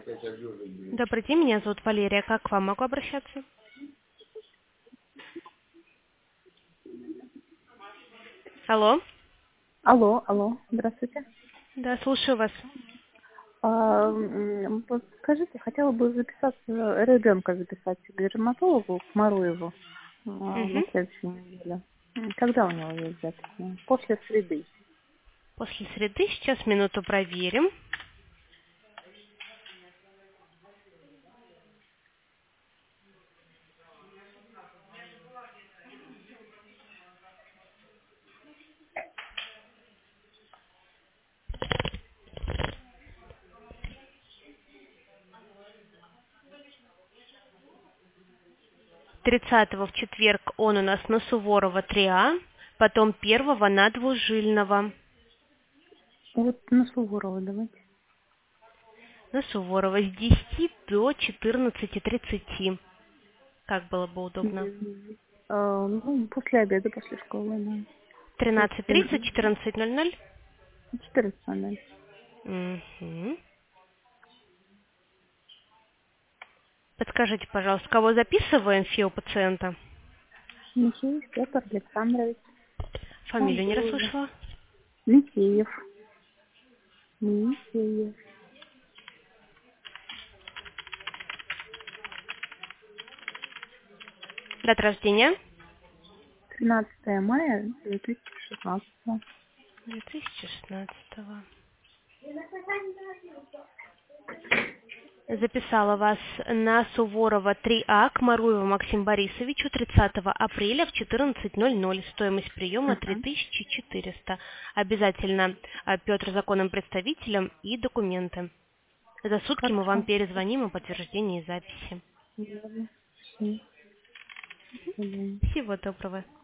Добрый день, меня зовут Валерия. Как к вам могу обращаться? Алло. Алло, здравствуйте. Да, слушаю вас. Вот скажите, хотела бы записаться, ребенка записать к дерматологу, к Маруеву, на Мгм. следующей неделе. Когда у него есть запись? После среды. После среды сейчас минуту проверим. Тридцатого в четверг он у нас на Суворова 3А, потом первого на Двужильного. Вот на Суворова давайте. На Суворова с 10 до 14:30. Как было бы удобно? Ну, после обеда, после школы, да. То есть 13:30, 14:00. 14:00. Угу. Подскажите, пожалуйста, кого записываем ФИО пациента? Михеев Петр Александрович. Он Фамилию не был уже. расслышала. Михеев. Михеев. Дата рождения? 13 мая 2016. 2016. Записала вас на Суворова 3А к Маруеву Максиму Борисовичу 30 апреля в 14:00. Стоимость приема Угу. 3400. Обязательно Петр законным представителем и документы. За сутки мы вам Хорошо. перезвоним о подтверждении записи. Ладно. Всё. До свидания. Всего доброго.